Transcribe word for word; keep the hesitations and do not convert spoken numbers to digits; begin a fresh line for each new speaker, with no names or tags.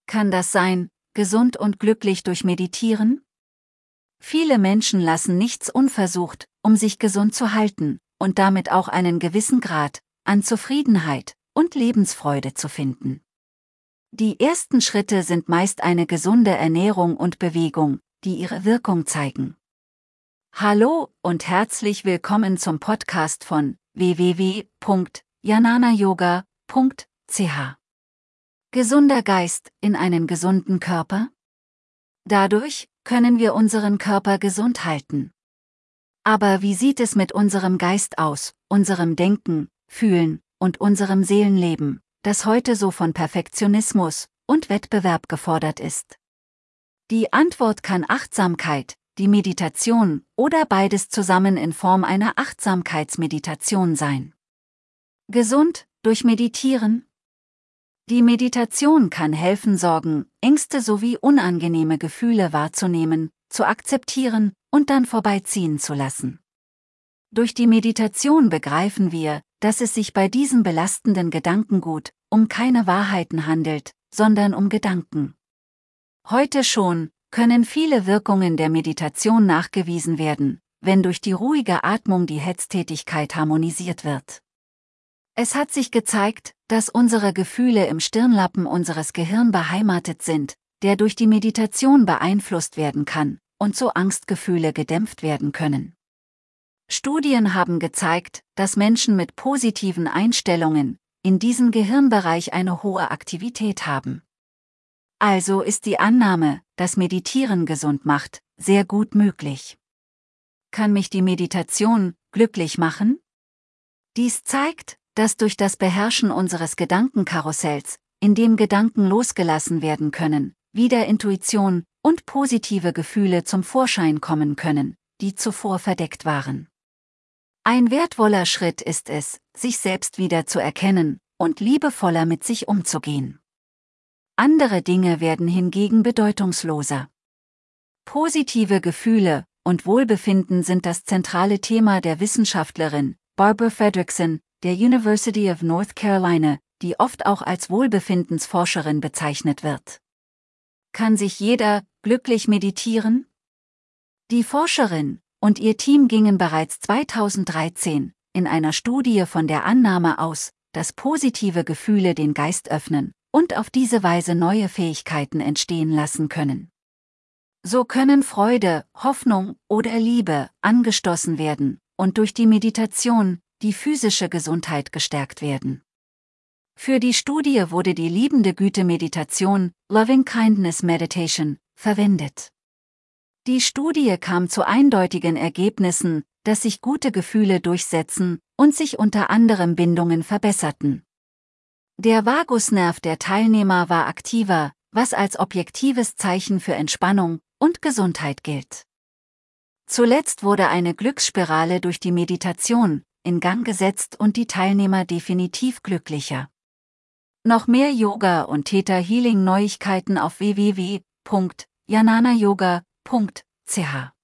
Kann das sein, gesund und glücklich durch Meditieren? Viele Menschen lassen nichts unversucht, um sich gesund zu halten und damit auch einen gewissen Grad an Zufriedenheit und Lebensfreude zu finden. Die ersten Schritte sind meist eine gesunde Ernährung und Bewegung, die ihre Wirkung zeigen. Hallo und herzlich willkommen zum Podcast von w w w punkt jnana yoga punkt c h. Gesunder Geist in einen gesunden Körper? Dadurch können wir unseren Körper gesund halten. Aber wie sieht es mit unserem Geist aus, unserem Denken, Fühlen und unserem Seelenleben, das heute so von Perfektionismus und Wettbewerb gefordert ist? Die Antwort kann Achtsamkeit, die Meditation oder beides zusammen in Form einer Achtsamkeitsmeditation sein. Gesund durch Meditieren? Die Meditation kann helfen, Sorgen, Ängste sowie unangenehme Gefühle wahrzunehmen, zu akzeptieren und dann vorbeiziehen zu lassen. Durch die Meditation begreifen wir, dass es sich bei diesem belastenden Gedankengut um keine Wahrheiten handelt, sondern um Gedanken. Heute schon können viele Wirkungen der Meditation nachgewiesen werden, wenn durch die ruhige Atmung die Hetztätigkeit harmonisiert wird. Es hat sich gezeigt, dass unsere Gefühle im Stirnlappen unseres Gehirns beheimatet sind, der durch die Meditation beeinflusst werden kann und so Angstgefühle gedämpft werden können. Studien haben gezeigt, dass Menschen mit positiven Einstellungen in diesem Gehirnbereich eine hohe Aktivität haben. Also ist die Annahme, dass Meditieren gesund macht, sehr gut möglich. Kann mich die Meditation glücklich machen? Dies zeigt, dass durch das Beherrschen unseres Gedankenkarussells, in dem Gedanken losgelassen werden können, wieder Intuition und positive Gefühle zum Vorschein kommen können, die zuvor verdeckt waren. Ein wertvoller Schritt ist es, sich selbst wieder zu erkennen und liebevoller mit sich umzugehen. Andere Dinge werden hingegen bedeutungsloser. Positive Gefühle und Wohlbefinden sind das zentrale Thema der Wissenschaftlerin Barbara Fredrickson der University of North Carolina, die oft auch als Wohlbefindensforscherin bezeichnet wird. Kann sich jeder glücklich meditieren? Die Forscherin und ihr Team gingen bereits zweitausenddreizehn in einer Studie von der Annahme aus, dass positive Gefühle den Geist öffnen und auf diese Weise neue Fähigkeiten entstehen lassen können. So können Freude, Hoffnung oder Liebe angestoßen werden und durch die Meditation die physische Gesundheit gestärkt werden. Für die Studie wurde die liebende Güte-Meditation, Loving Kindness Meditation, verwendet. Die Studie kam zu eindeutigen Ergebnissen, dass sich gute Gefühle durchsetzen und sich unter anderem Bindungen verbesserten. Der Vagusnerv der Teilnehmer war aktiver, was als objektives Zeichen für Entspannung und Gesundheit gilt. Zuletzt wurde eine Glücksspirale durch die Meditation in Gang gesetzt und die Teilnehmer definitiv glücklicher. Noch mehr Yoga und Theta Healing Neuigkeiten auf w w w punkt jnana yoga punkt c h.